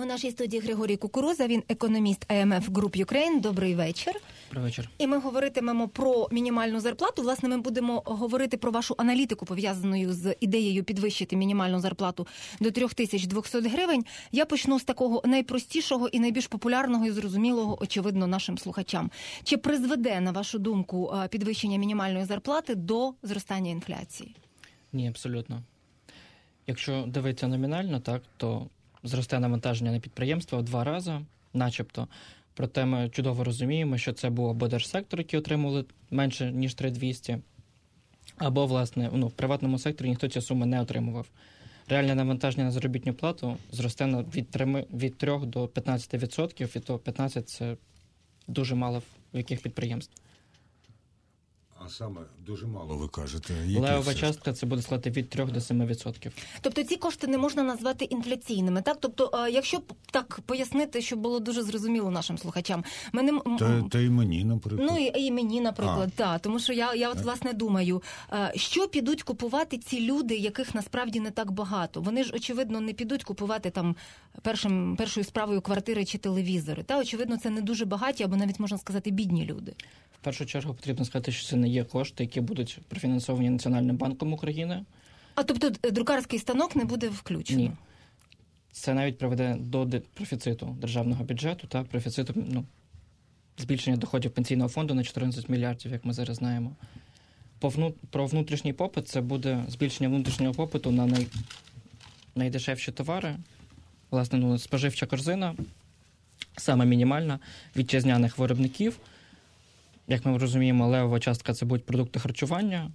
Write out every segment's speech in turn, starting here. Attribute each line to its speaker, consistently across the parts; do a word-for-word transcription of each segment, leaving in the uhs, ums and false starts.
Speaker 1: нашій студії Григорій Кукуруза, він економіст ай ем еф Group Ukraine. Добрий вечір.
Speaker 2: Добрий вечір.
Speaker 1: І ми говоритимемо про мінімальну зарплату. Власне, ми будемо говорити про вашу аналітику, пов'язану з ідеєю підвищити мінімальну зарплату до три тисячі двісті гривень. Я почну з такого найпростішого і найбільш популярного і зрозумілого, очевидно, нашим слухачам. Чи призведе, на вашу думку, підвищення мінімальної зарплати до зростання інфляції?
Speaker 2: Ні, абсолютно. Якщо дивитися номінально, так, то зросте навантаження на підприємства в два рази, начебто. Проте ми чудово розуміємо, що це був або держсектор, який отримували менше, ніж три тисячі двісті, або, власне, ну, в приватному секторі ніхто ці суми не отримував. Реальне навантаження на заробітну плату зросте від трьох до п'ятнадцяти відсотків, і то п'ятнадцять – це дуже мало в яких підприємств.
Speaker 3: А саме дуже мало, ви кажете.
Speaker 2: Левова частка – це буде складати від трьох до семи відсотків.
Speaker 1: Тобто ці кошти не можна назвати інфляційними, так? Тобто, якщо так пояснити, щоб було дуже зрозуміло нашим слухачам. Ми не...
Speaker 3: Та, та і мені, наприклад.
Speaker 1: Ну, і, і мені, наприклад, так. Тому що я, я от, власне, думаю, що підуть купувати ці люди, яких насправді не так багато? Вони ж, очевидно, не підуть купувати там першим, першою справою квартири чи телевізори. Та, очевидно, це не дуже багаті, або навіть, можна сказати, бідні люди.
Speaker 2: В першу чергу потрібно сказати, що це не є кошти, які будуть профінансовані Національним банком України.
Speaker 1: А тобто друкарський станок не буде включено?
Speaker 2: Ні. Це навіть приведе до профіциту державного бюджету та профіциту, ну, збільшення доходів пенсійного фонду на чотирнадцять мільярдів, як ми зараз знаємо. По вну... Про внутрішній попит це буде збільшення внутрішнього попиту на най... найдешевші товари. Власне, ну, споживча корзина, саме мінімальна, вітчизняних виробників. Як ми розуміємо, левова частка – це будуть продукти харчування,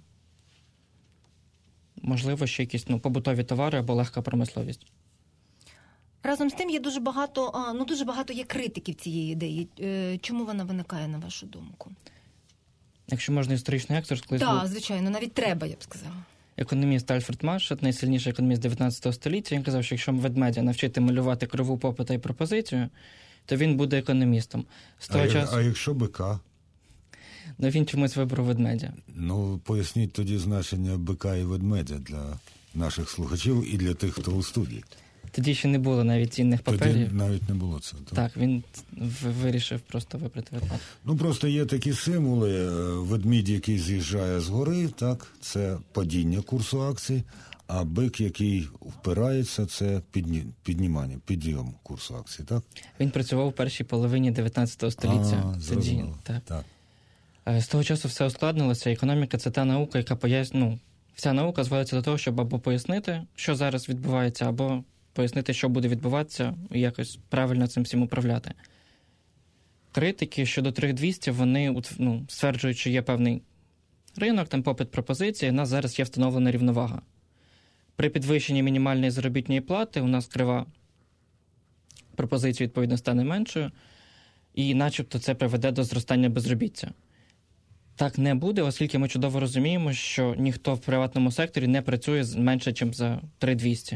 Speaker 2: можливо, ще якісь ну, побутові товари або легка промисловість.
Speaker 1: Разом з тим є дуже багато, ну, дуже багато є критиків цієї ідеї. Чому вона виникає, на вашу думку?
Speaker 2: Якщо можна історичний екскурс, колись
Speaker 1: Так,
Speaker 2: був...
Speaker 1: звичайно, навіть треба, я б сказала.
Speaker 2: Економіст Альфред Маршат, найсильніший економіст дев'ятнадцятого століття, він казав, що якщо ведмедя навчити малювати криву попита і пропозицію, то він буде економістом. З того
Speaker 3: а,
Speaker 2: часу...
Speaker 3: а якщо бика?
Speaker 2: Ну, він чомусь вибрав ведмедя.
Speaker 3: Ну, поясніть тоді значення бика і ведмедя для наших слухачів і для тих, хто у студії.
Speaker 2: Тоді ще не було навіть цінних паперів.
Speaker 3: Тоді навіть не було це. Так,
Speaker 2: так він вирішив просто вибрати ведмедя.
Speaker 3: Ну, просто є такі символи. Ведмідь, який з'їжджає з гори, так, це падіння курсу акцій, а бик, який впирається, це підні... піднімання, підйом курсу акцій, так?
Speaker 2: Він працював у першій половині дев'ятнадцятого століття.
Speaker 3: А,
Speaker 2: Тоді, так. так. З того часу все ускладнилося. Економіка – це та наука, яка пояснює, ну, вся наука зводиться до того, щоб або пояснити, що зараз відбувається, або пояснити, що буде відбуватися, і якось правильно цим всім управляти. Критики щодо три тисячі двісті, вони ну, стверджують, що є певний ринок, там попит пропозиції, у нас зараз є встановлена рівновага. При підвищенні мінімальної заробітної плати у нас крива пропозиції, відповідно, стане меншою, і начебто це приведе до зростання безробіття. Так не буде, оскільки ми чудово розуміємо, що ніхто в приватному секторі не працює менше, ніж за три тисячі двісті.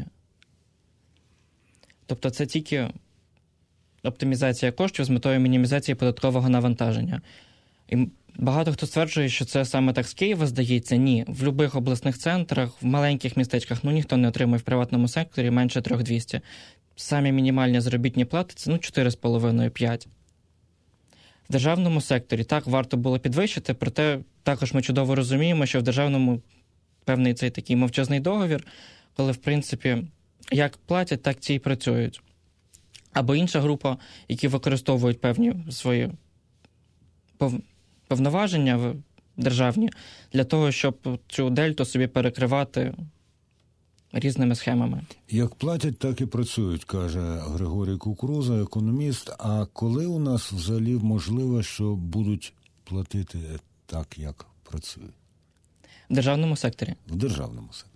Speaker 2: Тобто це тільки оптимізація коштів з метою мінімізації податкового навантаження. І багато хто стверджує, що це саме так з Києва здається. Ні. В будь-яких обласних центрах, в маленьких містечках, ну ніхто не отримує в приватному секторі менше три тисячі двісті. Самі мінімальні заробітні плати – це ну, чотири з половиною - п'ять. В державному секторі так варто було підвищити, проте також ми чудово розуміємо, що в державному певний цей такий мовчазний договір, коли, в принципі, як платять, так ці й працюють. Або інша група, які використовують певні свої повноваження державні для того, щоб цю дельту собі перекривати різними схемами.
Speaker 3: Як платять, так і працюють, каже Григорій Кукуруза, економіст. А коли у нас взагалі можливо, що будуть платити так, як працюють?
Speaker 2: В державному секторі.
Speaker 3: В державному секторі.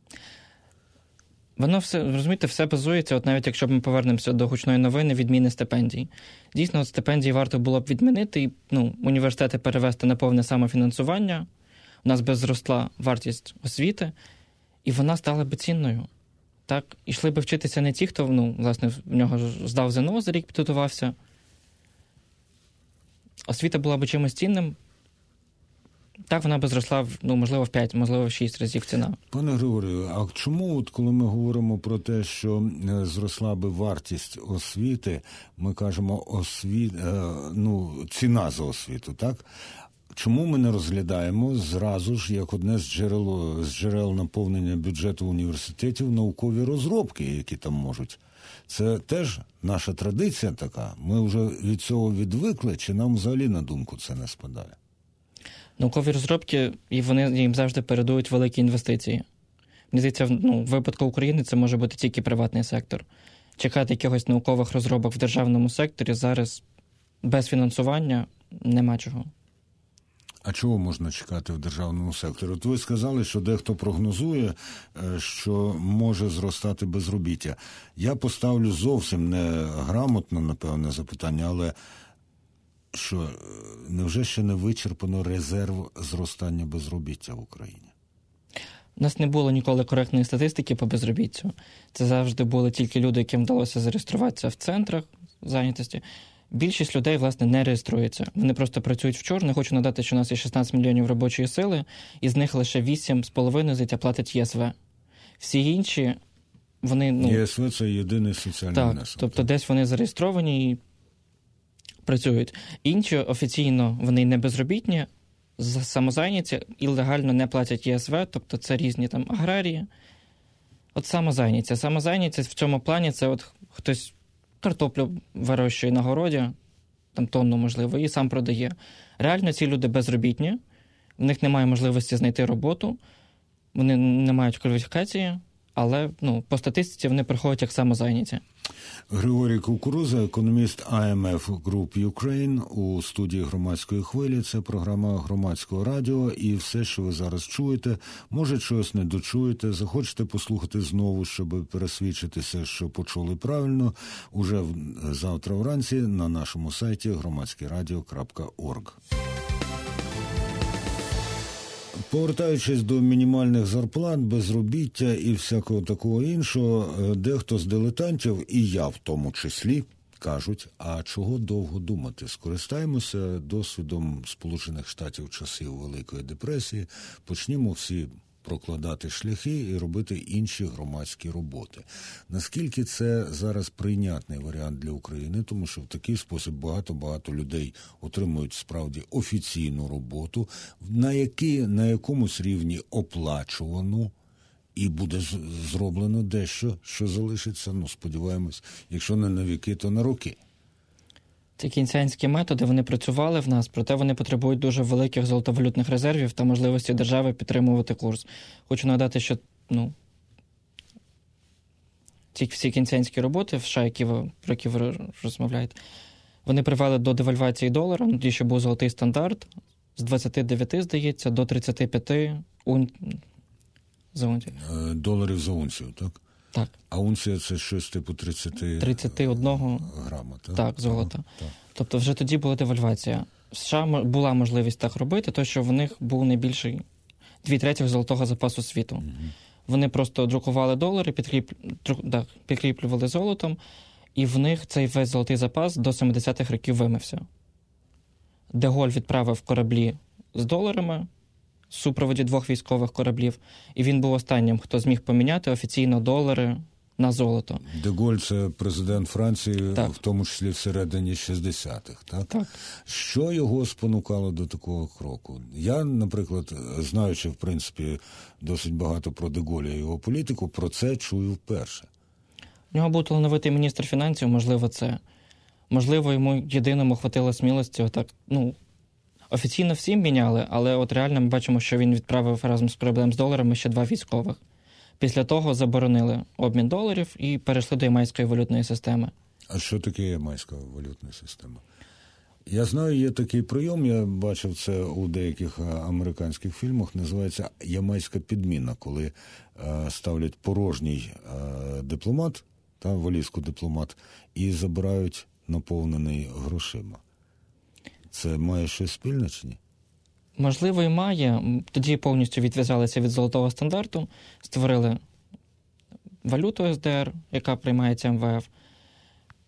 Speaker 2: Воно все, розумієте, все базується, от навіть якщо ми повернемося до гучної новини, відміни стипендій. Дійсно, от стипендії варто було б відмінити і ну, університети перевести на повне самофінансування. У нас би зросла вартість освіти, і вона стала би цінною. Так? Ішли би вчитися не ті, хто, ну, власне, в нього здав ЗНО, за рік підготувався. Освіта була би чимось цінним. Так, вона би зросла, ну, можливо, в п'ять, можливо, в шість разів ціна.
Speaker 3: Пане Григорію, а чому, от коли ми говоримо про те, що зросла би вартість освіти, ми кажемо освіт, ну, ціна за освіту, так? Чому ми не розглядаємо зразу ж, як одне з джерел, з джерел наповнення бюджету університетів, наукові розробки, які там можуть? Це теж наша традиція така. Ми вже від цього відвикли, чи нам взагалі на думку це не спадає?
Speaker 2: Наукові розробки, і вони їм завжди передують великі інвестиції. Мені здається, ну, в випадку України це може бути тільки приватний сектор. Чекати якихось наукових розробок в державному секторі зараз без фінансування нема чого.
Speaker 3: А чого можна чекати в державному секторі? От ви сказали, що дехто прогнозує, що може зростати безробіття. Я поставлю зовсім не грамотно, напевне, запитання, але що, невже ще не вичерпано резерв зростання безробіття в Україні?
Speaker 2: У нас не було ніколи коректної статистики по безробіттю. Це завжди були тільки люди, яким вдалося зареєструватися в центрах зайнятості. Більшість людей, власне, не реєструється. Вони просто працюють в чорну. Хочу надати, що у нас є шістнадцять мільйонів робочої сили, із них лише вісім з половиною зайття платить ЄСВ. Всі інші, вони... Ну,
Speaker 3: ЄСВ – це єдиний соціальний
Speaker 2: так,
Speaker 3: внесок.
Speaker 2: Тобто так, десь вони зареєстровані і працюють. Інші офіційно, вони не безробітні, самозайняті і легально не платять ЄСВ, тобто це різні там аграрії. От самозайняті. Самозайняті в цьому плані це от хтось картоплю вирощує на городі, там тонну, можливо, і сам продає. Реально ці люди безробітні, в них немає можливості знайти роботу, вони не мають кваліфікації, але ну, по статистиці вони приходять як самозайняті.
Speaker 3: Григорій Кукуруза, економіст ай ем еф Group Ukraine у студії Громадської хвилі. Це програма Громадського радіо, і все, що ви зараз чуєте, може щось не дочуєте, захочете послухати знову, щоб пересвідчитися, що почули правильно, уже завтра вранці на нашому сайті громадське радіо крапка орг. Повертаючись до мінімальних зарплат, безробіття і всякого такого іншого, дехто з дилетантів, і я в тому числі, кажуть, а чого довго думати? Скористаємося досвідом Сполучених Штатів часів Великої депресії, почнімо всі прокладати шляхи і робити інші громадські роботи. Наскільки це зараз прийнятний варіант для України, тому що в такий спосіб багато-багато людей отримують справді офіційну роботу, на, які, на якомусь рівні оплачувану, і буде зроблено дещо, що залишиться, ну, сподіваємось, якщо не на віки, то на роки.
Speaker 2: Ці кінціанські методи, вони працювали в нас, проте вони потребують дуже великих золотовалютних резервів та можливості держави підтримувати курс. Хочу нагадати, що ну, ці всі кінціанські роботи в США, які ви, про які ви розмовляєте, вони привели до девальвації долара, тоді, що був золотий стандарт, з двадцяти дев'яти, здається, до тридцяти п'яти ун... за унцію.
Speaker 3: Доларів за унцію, так?
Speaker 2: Так.
Speaker 3: А унція – це щось типу тридцять
Speaker 2: тридцять один
Speaker 3: грама, так?
Speaker 2: Так, золота.
Speaker 3: Ага, так.
Speaker 2: Тобто вже тоді була девальвація. В США була можливість так робити, тому що в них був найбільший дві третіх золотого запасу світу. Угу. Вони просто друкували долари, підкріп... друк... так, підкріплювали золотом, і в них цей весь золотий запас до семидесятих років вимився. Де Голь відправив кораблі з доларами, в супроводі двох військових кораблів, і він був останнім, хто зміг поміняти офіційно долари на золото.
Speaker 3: Де Голь – це президент Франції,
Speaker 2: так.
Speaker 3: в тому числі всередині шістдесятих, так?
Speaker 2: Так. Що
Speaker 3: його спонукало до такого кроку? Я, наприклад, знаючи, в принципі, досить багато про де Голля і його політику, про це чую вперше.
Speaker 2: У нього був талановитий міністр фінансів, можливо, це. Можливо, йому єдиному хватило смілості отак, ну, офіційно всім міняли, але от реально ми бачимо, що він відправив разом з кораблем з доларами ще два військових. Після того заборонили обмін доларів і перейшли до ямайської валютної системи.
Speaker 3: А що таке ямайська валютна система? Я знаю, є такий прийом, я бачив це у деяких американських фільмах, називається ямайська підміна, коли е, ставлять порожній е, дипломат, та, валізку дипломат, і забирають наповнений грошима. Це має щось спільне чи ні?
Speaker 2: Можливо, і має. Тоді повністю відв'язалися від золотого стандарту, створили валюту ес де ер, яка приймається ем ве еф.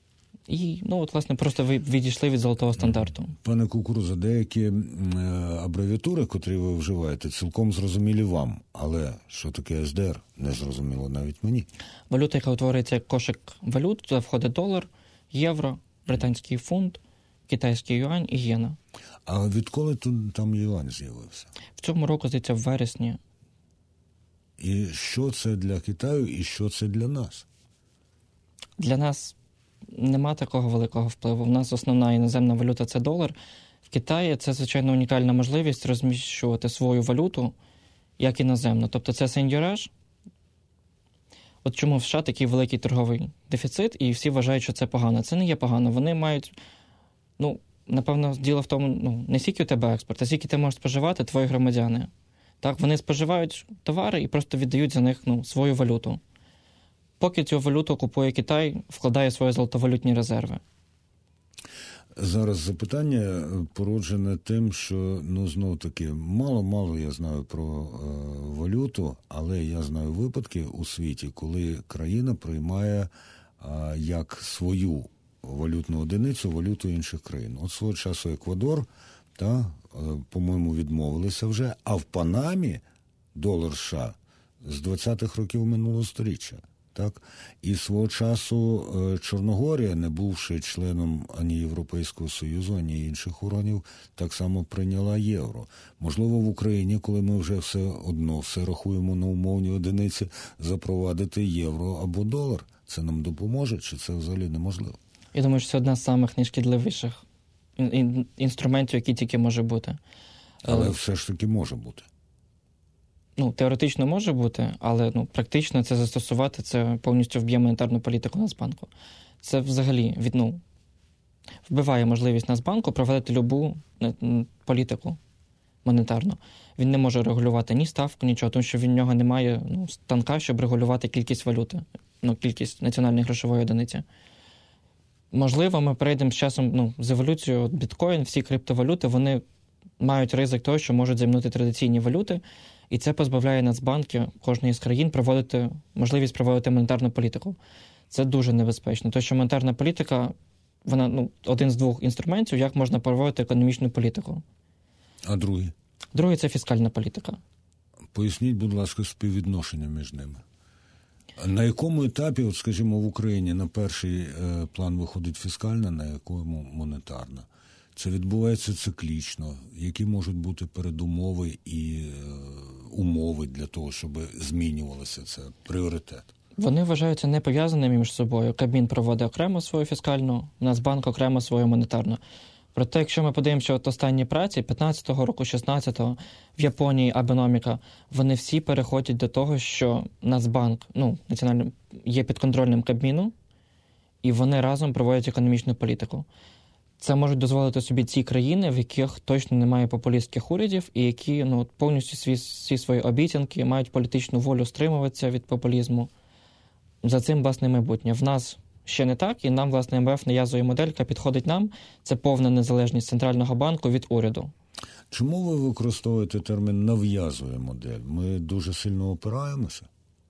Speaker 2: І, ну, от, власне, просто ви відійшли від золотого стандарту.
Speaker 3: Пане Кукуруза, деякі е, абревіатури, котрі ви вживаєте, цілком зрозумілі вам. Але що таке ес де ер, не зрозуміло навіть мені.
Speaker 2: Валюта, яка утворюється як кошик валют, туди входить долар, євро, британський фунт, китайський юань і єна.
Speaker 3: А відколи тут там юань з'явився?
Speaker 2: В цьому року, здається, в вересні.
Speaker 3: І що це для Китаю, і що це для нас?
Speaker 2: Для нас нема такого великого впливу. У нас основна іноземна валюта – це долар. В Китаї це, звичайно, унікальна можливість розміщувати свою валюту як іноземну. Тобто це сеньораж. От чому в США такий великий торговий дефіцит, і всі вважають, що це погано. Це не є погано. Вони мають, ну, напевно, діло в тому, ну, не скільки у тебе експорт, а скільки ти можеш споживати твої громадяни. Так, вони споживають товари і просто віддають за них, ну, свою валюту. Поки цю валюту купує Китай, вкладає свої золотовалютні резерви.
Speaker 3: Зараз запитання породжене тим, що, ну, знов-таки, мало-мало я знаю про е, валюту, але я знаю випадки у світі, коли країна приймає е, як свою валютну одиницю валюту інших країн. От свого часу Еквадор, та, е, по-моєму, відмовилися вже, а в Панамі долар США з двадцятих років минулого сторіччя. Так? І свого часу Чорногорія, не бувши членом ані Європейського Союзу, ані інших органів, так само прийняла євро. Можливо, в Україні, коли ми вже все одно все рахуємо на умовні одиниці, запровадити євро або долар, це нам допоможе, чи це взагалі неможливо?
Speaker 2: Я думаю, що це одна з самих найшкідливіших інструментів, які тільки може бути.
Speaker 3: Але все ж таки може бути.
Speaker 2: Ну, теоретично може бути, але, ну, практично це застосувати, це повністю вб'є монетарну політику Нацбанку. Це взагалі від, ну, вбиває можливість Нацбанку проводити любу політику монетарну. Він не може регулювати ні ставку, нічого, тому що в нього немає, ну, станка, щоб регулювати кількість валюти, ну, кількість національної грошової одиниці. Можливо, ми перейдемо з часом, ну, з еволюцією біткоін, всі криптовалюти, вони мають ризик того, що можуть замінити традиційні валюти, і це позбавляє Нацбанки кожної з країн проводити, можливість проводити монетарну політику. Це дуже небезпечно, тому що монетарна політика, вона, ну, один з двох інструментів, як можна проводити економічну політику.
Speaker 3: А другий?
Speaker 2: Другий – це фіскальна політика.
Speaker 3: Поясніть, будь ласка, співвідношення між ними. На якому етапі, от, скажімо, в Україні на перший е, план виходить фіскальна, на якому монетарна? Це відбувається циклічно. Які можуть бути передумови і е, умови для того, щоб змінювалося це? Пріоритет.
Speaker 2: Вони вважаються не пов'язаними між собою. Кабмін проводить окремо свою фіскальну, Нацбанк окремо свою монетарну. Проте, якщо ми подивимося от останні праці, п'ятнадцятого року, шістнадцятого, в Японії, Абеноміка, вони всі переходять до того, що Нацбанк, ну, національний, є підконтрольним Кабміну, і вони разом проводять економічну політику. Це можуть дозволити собі ці країни, в яких точно немає популістських урядів, і які, ну, повністю всі, всі свої обіцянки мають політичну волю стримуватися від популізму. За цим, власне, майбутнє. В нас ще не так, і нам, власне, ем ве еф нав'язує модель, яка підходить нам. Це повна незалежність Центрального банку від уряду.
Speaker 3: Чому ви використовуєте термін «нав'язує модель»? Ми дуже сильно опираємося?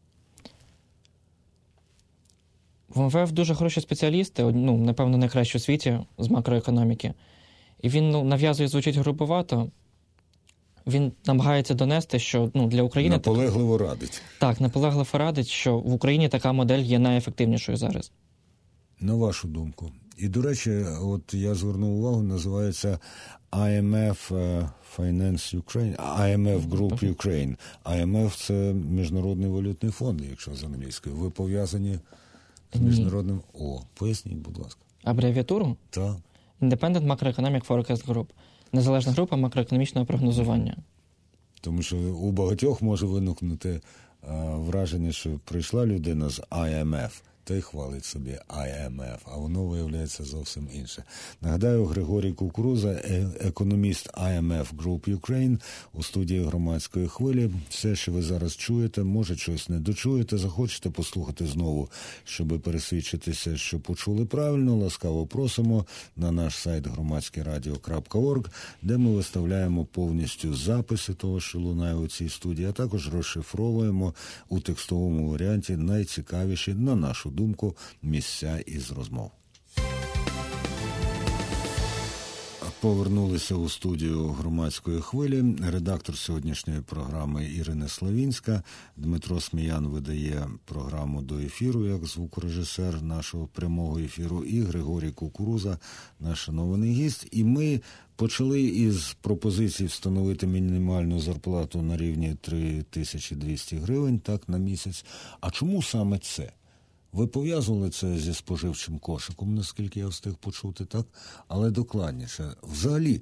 Speaker 2: В ем ве еф дуже хороші спеціалісти, ну, напевно, найкращі у світі з макроекономіки. І він, ну, нав'язує, звучить грубовато. Він намагається донести, що, ну, для України...
Speaker 3: Наполегливо так... радить.
Speaker 2: Так, наполегливо радить, що в Україні така модель є найефективнішою зараз.
Speaker 3: На вашу думку. І, до речі, от я звернув увагу, називається ай ем еф Finance Ukraine, ай ем еф Group Ukraine. ай ем еф – це Міжнародний валютний фонд, якщо з англійською. Ви пов'язані з міжнародним... О, поясніть, будь ласка.
Speaker 2: Абревіатуру?
Speaker 3: Так.
Speaker 2: Independent Macroeconomic Forecast Group. Незалежна група макроекономічного прогнозування.
Speaker 3: Тому що у багатьох може виникнути а, враження, що прийшла людина з ай ем еф, та й хвалить собі ай ем еф, а воно виявляється зовсім інше. Нагадаю, Григорій Кукуруза, економіст ай ем еф Group Ukraine у студії Громадської хвилі. Все, що ви зараз чуєте, може щось не дочуєте, захочете послухати знову, щоб пересвідчитися, що почули правильно, ласкаво просимо на наш сайт громадське радіо крапка орг, де ми виставляємо повністю записи того, що лунає у цій студії, а також розшифровуємо у текстовому варіанті найцікавіші, на нашу думку, місця із розмов. Повернулися у студію громадської хвилі. Редактор сьогоднішньої програми Ірина Славінська. Дмитро Сміян видає програму до ефіру як звукорежисер нашого прямого ефіру. І Григорій Кукуруза, наш шанований гість. І ми почали із пропозиції встановити мінімальну зарплату на рівні три тисячі двісті гривень так, на місяць. А чому саме це? Ви пов'язували це зі споживчим кошиком, наскільки я встиг почути, так? Але докладніше. Взагалі,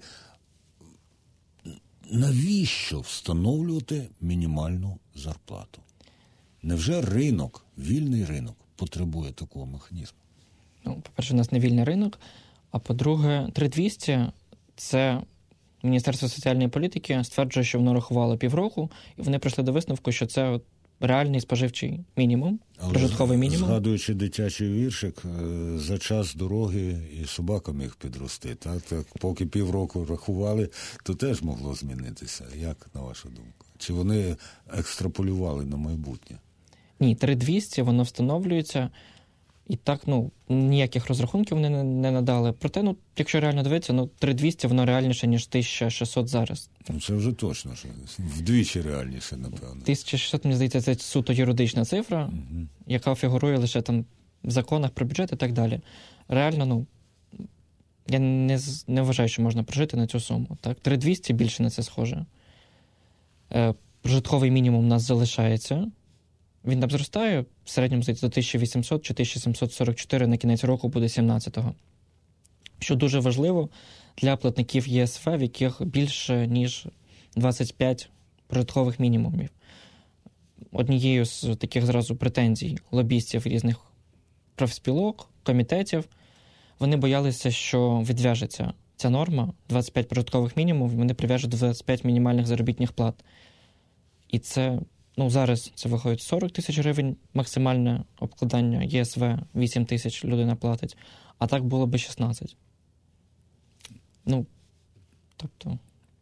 Speaker 3: навіщо встановлювати мінімальну зарплату? Невже ринок, вільний ринок, потребує такого механізму?
Speaker 2: Ну, по-перше, у нас не вільний ринок, а по-друге, три тисячі двісті – це Міністерство соціальної політики стверджує, що воно рахувало півроку, і вони прийшли до висновку, що це от реальний споживчий мінімум, прожитковий мінімум.
Speaker 3: Згадуючи дитячий віршик, за час дороги і собака міг підрости. Так? Так, поки півроку рахували, то теж могло змінитися. Як, на вашу думку? Чи вони екстраполювали на майбутнє?
Speaker 2: Ні, три тисячі двісті, воно встановлюється, і так, ну, ніяких розрахунків вони не, не надали. Проте, ну, якщо реально дивитися, ну, три тисячі двісті, воно реальніше, ніж тисяча шістсот зараз.
Speaker 3: Ну, це вже точно, що вдвічі реальніше, напевно.
Speaker 2: тисяча шістсот, мені здається, це суто юридична цифра, угу. яка фігурує лише там в законах про бюджет і так далі. Реально, ну, я не, не вважаю, що можна прожити на цю суму. Так? три тисячі двісті більше на це схоже. Е, прожитковий мінімум у нас залишається. Він там зростає, в середньому, здається, до тисяча вісімсот чи тисяча сімсот сорок чотири на кінець року буде сімнадцятого. Що дуже важливо для платників ЄСВ, в яких більше, ніж двадцять п'ять прожиткових мінімумів. Однією з таких зразу претензій лобістів різних профспілок, комітетів, вони боялися, що відв'яжеться ця норма, двадцять п'ять прожиткових мінімумів, вони прив'яжуть до двадцять п'ять мінімальних заробітних плат. І це... Ну, зараз це виходить сорок тисяч гривень, максимальне обкладання ЄСВ, вісім тисяч людина платить, а так було би шістнадцять. Ну, тобто...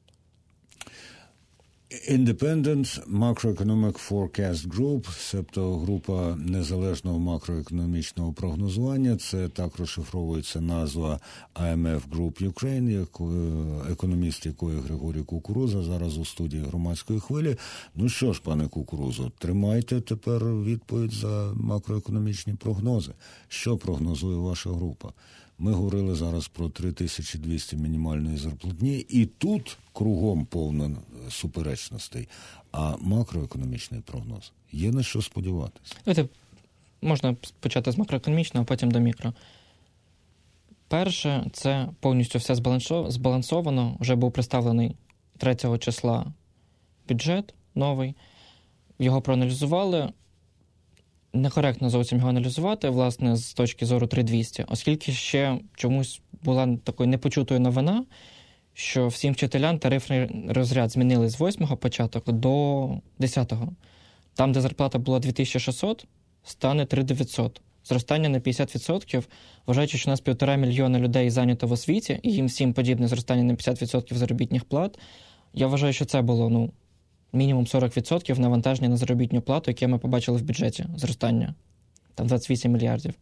Speaker 3: Independent Macroeconomic Forecast Group, себто група незалежного макроекономічного прогнозування, це так розшифровується назва ай ем еф Group Ukraine, як, економіст якої Григорій Кукуруза, зараз у студії громадської хвилі. Ну що ж, пане Кукурузо, тримайте тепер відповідь за макроекономічні прогнози. Що прогнозує ваша група? Ми говорили зараз про три тисячі двісті мінімальної зарплатні, і тут кругом повно суперечностей. А макроекономічний прогноз? Є на що сподіватися?
Speaker 2: Це можна почати з макроекономічного, а потім до мікро. Перше, це повністю все збалансовано. Вже був представлений третього числа бюджет новий. Його проаналізували. Некоректно зовсім його аналізувати, власне, з точки зору три тисячі двісті, оскільки ще чомусь була такою непочутою новина, що всім вчителям тарифний розряд змінили з восьмого початок до десятого. Там, де зарплата була дві тисячі шістсот, стане три тисячі дев'ятсот. Зростання на п'ятдесят відсотків, вважаючи, що у нас півтора мільйона людей зайнято в освіті, і їм всім подібне зростання на п'ятдесят відсотків заробітних плат, я вважаю, що це було, ну, мінімум сорок відсотків навантаження на заробітну плату, яке ми побачили в бюджеті, зростання. Там двадцять вісім мільярдів.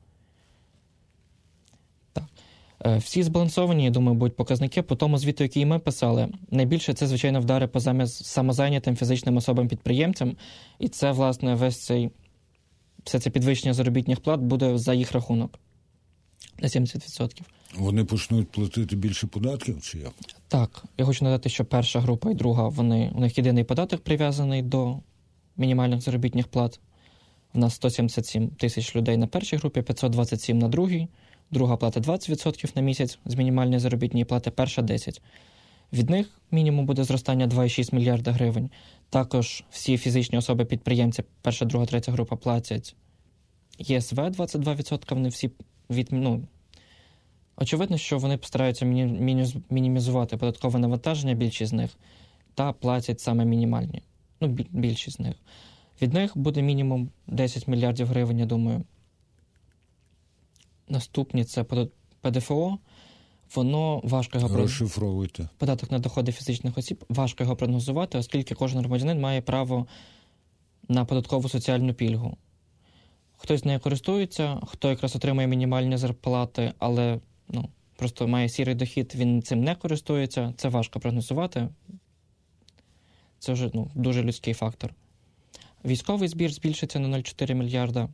Speaker 2: Так. Всі збалансовані, я думаю, будуть показники по тому звіту, який ми писали. Найбільше це, звичайно, вдари по самозайнятим фізичним особам-підприємцям. І це, власне, весь цей, все це підвищення заробітних плат буде за їх рахунок. На сімдесят відсотків.
Speaker 3: Вони почнуть платити більше податків, чи як?
Speaker 2: Так. Я хочу нагадати, що перша група і друга, вони, у них єдиний податок прив'язаний до мінімальних заробітних плат. У нас сто сімдесят сім тисяч людей на першій групі, п'ятсот двадцять сім на другій. Друга плата двадцять відсотків на місяць з мінімальної заробітної плати, перша десять. Від них мінімум буде зростання два цілих шість мільярда гривень. Також всі фізичні особи-підприємці, перша, друга, третя група платять ЄСВ двадцять два відсотки, вони всі від, ну, очевидно, що вони постараються мінімізувати податкове навантаження, більшість з них, та платять саме мінімальні. Ну, більшість з них. Від них буде мінімум десять мільярдів гривень, я думаю. Наступні – це ПДФО. Воно важко його...
Speaker 3: Розшифровуйте.
Speaker 2: Податок на доходи фізичних осіб. Важко його прогнозувати, оскільки кожен громадянин має право на податкову соціальну пільгу. Хтось нею користується, хто якраз отримує мінімальні зарплати, але, ну, просто має сірий дохід, він цим не користується, це важко прогнозувати. Це вже ну, дуже людський фактор. Військовий збір збільшиться на нуль цілих чотири мільярда.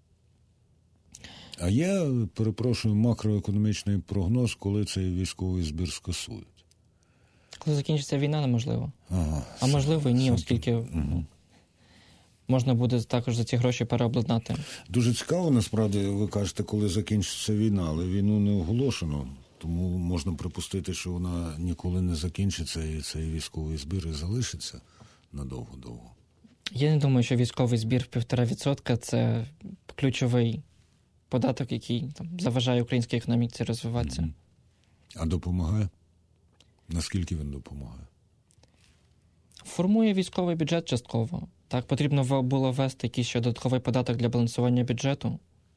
Speaker 3: А є, перепрошую, макроекономічний прогноз, коли цей військовий збір скасують?
Speaker 2: Коли закінчиться війна, неможливо.
Speaker 3: Ага,
Speaker 2: а можливо і ні,
Speaker 3: це,
Speaker 2: оскільки
Speaker 3: угу.
Speaker 2: можна буде також за ці гроші переобладнати.
Speaker 3: Дуже цікаво, насправді, ви кажете, коли закінчиться війна, але війну не оголошено. Тому можна припустити, що вона ніколи не закінчиться, і цей військовий збір і залишиться надовго-довго.
Speaker 2: Я не думаю, що військовий збір в півтора відсотка – це ключовий податок, який там, заважає українській економіці розвиватися. Mm-hmm.
Speaker 3: А допомагає? Наскільки він допомагає?
Speaker 2: Формує військовий бюджет частково. Так, потрібно було ввести якийсь ще додатковий податок для балансування бюджету.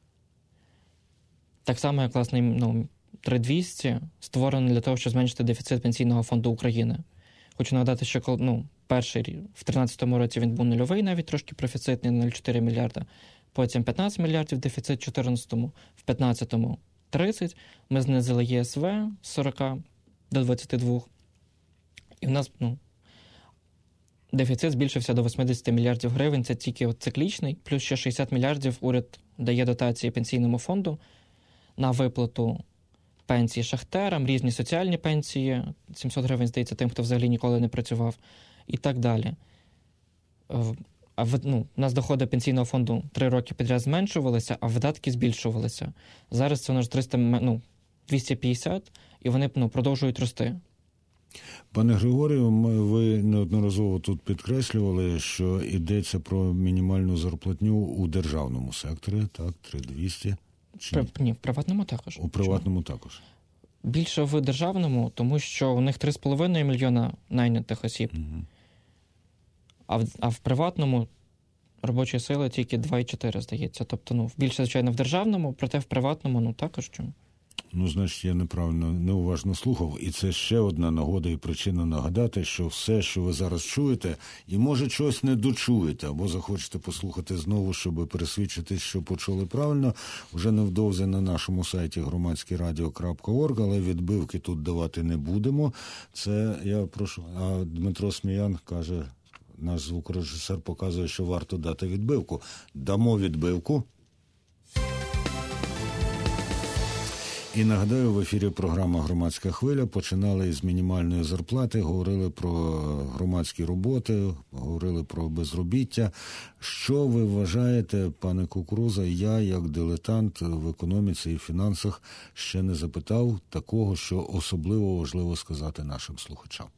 Speaker 2: Так само, як, власне, ну, три двісті створений для того, щоб зменшити дефіцит Пенсійного фонду України. Хочу нагадати, що ну, перший рік, в тринадцятому році він був нульовий, навіть трошки профіцитний, нуль цілих чотири мільярда. Потім п'ятнадцять мільярдів дефіцит в чотирнадцятому, в п'ятнадцятому тридцять. Ми знизили ЄСВ з сорока до двадцяти двох. І в нас ну, дефіцит збільшився до вісімдесят мільярдів гривень. Це тільки от циклічний. Плюс ще шістдесят мільярдів уряд дає дотації Пенсійному фонду на виплату пенсії шахтерам, різні соціальні пенсії, сімсот гривень, здається, тим, хто взагалі ніколи не працював, і так далі. А ну, у нас доходи Пенсійного фонду три роки підряд зменшувалися, а видатки збільшувалися. Зараз це у нас триста, ну, двісті п'ятдесят, і вони ну, продовжують рости.
Speaker 3: Пане Григорію, ви неодноразово тут підкреслювали, що йдеться про мінімальну зарплатню у державному секторі, так, три тисячі двісті.
Speaker 2: При, ні, в приватному також.
Speaker 3: У приватному Чому? Також.
Speaker 2: Більше в державному, тому що у них три з половиною мільйона найнятих осіб. Угу. А, в, а в приватному робочої сили тільки два цілих чотири, здається. Тобто, ну, більше, звичайно, в державному, проте в приватному, ну, також чому.
Speaker 3: Ну, значить, я неправильно, неуважно слухав. І це ще одна нагода і причина нагадати, що все, що ви зараз чуєте, і, може, щось не дочуєте, або захочете послухати знову, щоб пересвідчитись, що почули правильно, вже невдовзі на нашому сайті громадське радіо крапка орг, але відбивки тут давати не будемо. Це, я прошу, а Дмитро Сміян каже, наш звукорежисер показує, що варто дати відбивку. Дамо відбивку. І нагадаю, в ефірі програма «Громадська хвиля». Починали із мінімальної зарплати, говорили про громадські роботи, говорили про безробіття. Що ви вважаєте, пане Кукуруза, я, як дилетант в економіці і фінансах, ще не запитав такого, що особливо важливо сказати нашим слухачам?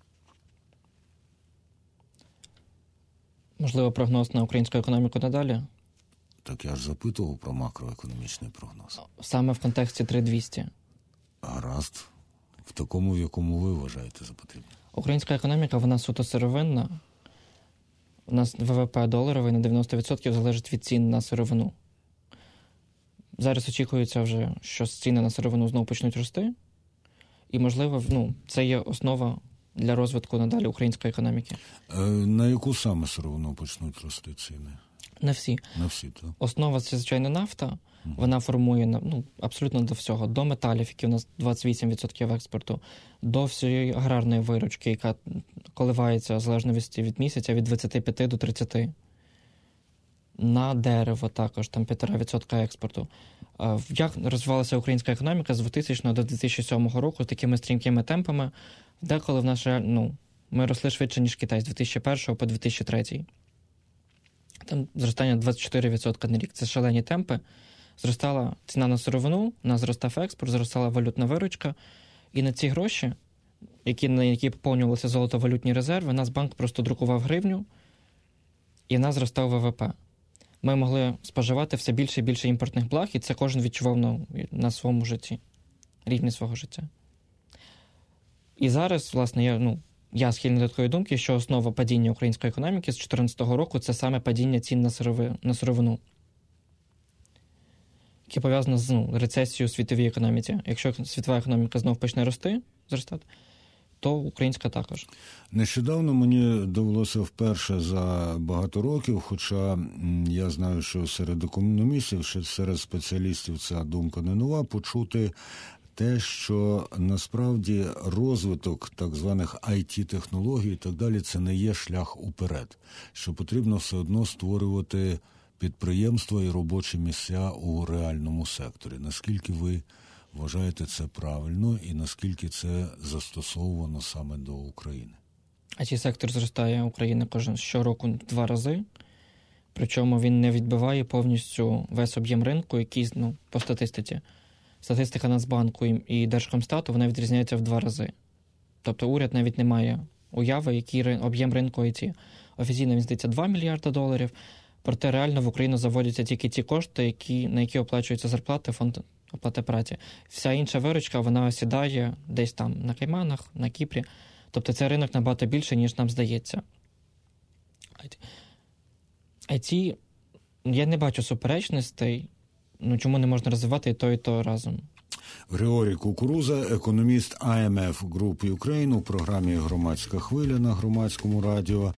Speaker 2: Можливо, прогноз на українську економіку надалі?
Speaker 3: Так я ж запитував про макроекономічний прогноз.
Speaker 2: Саме в контексті три тисячі двісті.
Speaker 3: Гаразд. В такому, в якому ви вважаєте за потрібне.
Speaker 2: Українська економіка, вона суто сировинна. У нас ВВП доларовий на дев'яносто відсотків залежить від цін на сировину. Зараз очікується вже, що ціни на сировину знову почнуть рости. І, можливо, ну, це є основа для розвитку надалі української економіки.
Speaker 3: Е, на яку саме сировину почнуть рости ціни?
Speaker 2: На всі.
Speaker 3: На всі, так.
Speaker 2: Основа – це, звичайно, нафта. Угу. Вона формує ну, абсолютно до всього. До металів, які у нас двадцять вісім відсотків експорту, до всієї аграрної виручки, яка коливається залежно від місяця від двадцяти п'яти до тридцяти. На дерево також, там півтора відсотка експорту. Як розвивалася українська економіка з двохтисячного до дві тисячі сьомого року такими стрімкими темпами? Деколи в нас, ну, ми росли швидше, ніж Китай, з дві тисячі першого по дві тисячі третій. Там зростання двадцять чотири відсотки на рік. Це шалені темпи. Зростала ціна на сировину, у нас зростав експорт, зростала валютна виручка. І на ці гроші, які, на які поповнювалися золотовалютні резерви, Нацбанк просто друкував гривню, і в нас зростав ВВП. Ми могли споживати все більше і більше імпортних благ, і це кожен відчував на, на своєму житті, рівні свого життя. І зараз, власне, я, ну, я схильний до такої думки, що основа падіння української економіки з дві тисячі чотирнадцятого року – це саме падіння цін на, сирови, на сировину, яке пов'язано з ну, рецесією у світовій економіці. Якщо світова економіка знов почне рости, зростати, то українська також.
Speaker 3: Нещодавно мені довелося вперше за багато років, хоча я знаю, що серед економістів, що серед спеціалістів ця думка не нова, почути те, що насправді розвиток так званих ай ті-технологій і так далі, це не є шлях уперед. Що потрібно все одно створювати підприємства і робочі місця у реальному секторі. Наскільки ви вважаєте це правильно і наскільки це застосовано саме до України?
Speaker 2: ай ті-сектор зростає Україна кожен щороку в два рази, причому він не відбиває повністю весь об'єм ринку, який, ну, по статистиці. Статистика Нацбанку і Держкомстату, вона відрізняється в два рази. Тобто уряд навіть не має уяви, який об'єм ринку ай ті. Офіційно він, здається, два мільярди доларів, проте реально в Україну заводяться тільки ті кошти, які, на які оплачуються зарплати, фонд оплати праці. Вся інша виручка, вона осідає десь там на Кайманах, на Кіпрі. Тобто цей ринок набагато більше, ніж нам здається. ай ті, я не бачу суперечностей, ну чому не можна розвивати і то, і то разом.
Speaker 3: Григорій Кукуруза, економіст ай ем еф Group Ukraine у програмі «Громадська хвиля» на Громадському радіо.